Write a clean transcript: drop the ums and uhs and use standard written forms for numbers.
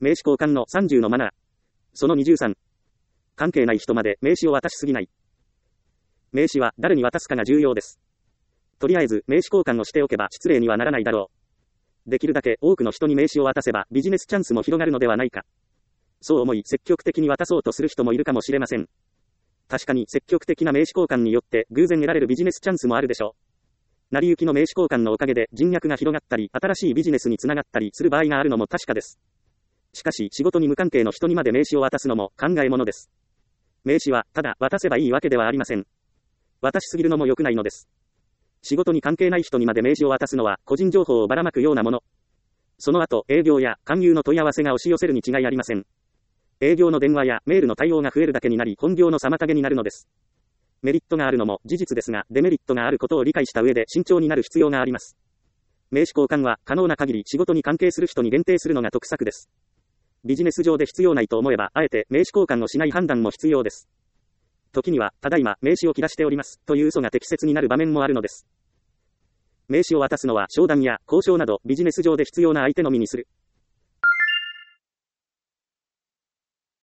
名刺交換の30のマナー。その23。関係ない人まで名刺を渡しすぎない。名刺は誰に渡すかが重要です。とりあえず名刺交換をしておけば失礼にはならないだろう。できるだけ多くの人に名刺を渡せばビジネスチャンスも広がるのではないか。そう思い積極的に渡そうとする人もいるかもしれません。確かに積極的な名刺交換によって偶然得られるビジネスチャンスもあるでしょう。成り行きの名刺交換のおかげで人脈が広がったり新しいビジネスにつながったりする場合があるのも確かです。しかし仕事に無関係の人にまで名刺を渡すのも考えものです。名刺はただ渡せばいいわけではありません。渡しすぎるのも良くないのです。仕事に関係ない人にまで名刺を渡すのは個人情報をばらまくようなもの。その後営業や勧誘の問い合わせが押し寄せるに違いありません。営業の電話やメールの対応が増えるだけになり本業の妨げになるのです。メリットがあるのも事実ですがデメリットがあることを理解した上で慎重になる必要があります。名刺交換は可能な限り仕事に関係する人に限定するのが得策です。ビジネス上で必要ないと思えばあえて名刺交換をしない判断も必要です。時にはただいま名刺を切らしておりますという嘘が適切になる場面もあるのです。名刺を渡すのは商談や交渉などビジネス上で必要な相手のみにする。